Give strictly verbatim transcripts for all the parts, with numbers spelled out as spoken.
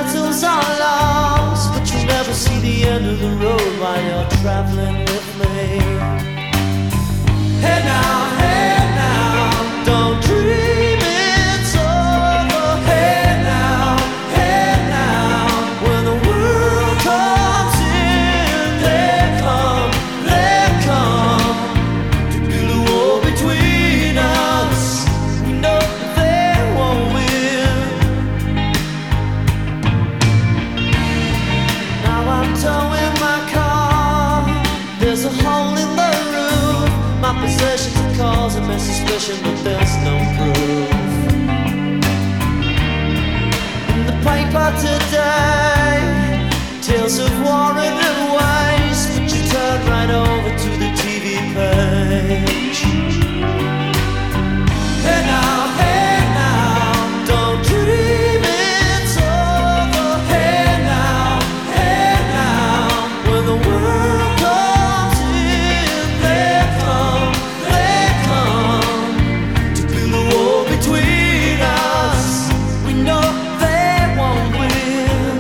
battles are lost, but you'll never see the end of the road while you're traveling with me. Hey now, hey now, don't dream it's over. Hey now, hey now, when the world comes in, they come, they come to build a wall between us. We know they won't win. Now I'm towing my car, there's a hole in the roof. My possessions are causing me suspicion, but there's no proof. In the paper today, tales of war and waste, but you turn right over to the T V page. Hey now, hey now, don't dream it's over. Hey now, hey now, when the world comes in, they come, they come to build a wall between us. We know they won't win.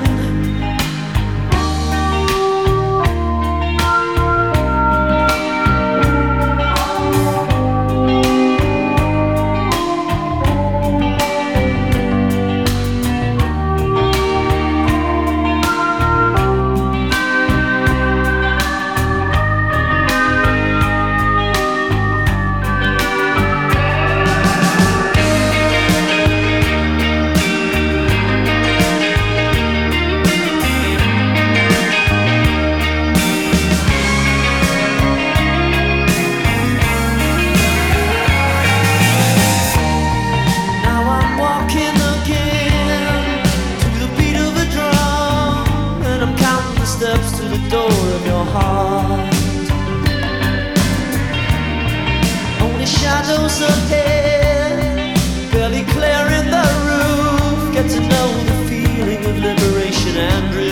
Now I'm walking again to the beat of a drum, and I'm counting the steps to the door of your heart. Only shadows ahead, barely clearing the roof. Get to know the feeling of liberation and